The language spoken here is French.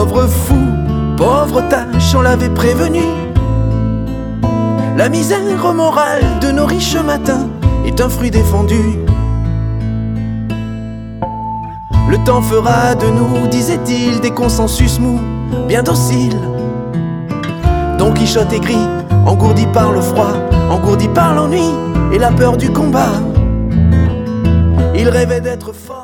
Pauvre fou, pauvre tâche, on l'avait prévenu. La misère morale de nos riches matins est un fruit défendu. Le temps fera de nous, disait-il, des consensus mous, bien dociles. Don Quichotte aigri, engourdi par le froid, engourdi par l'ennui et la peur du combat, il rêvait d'être fort.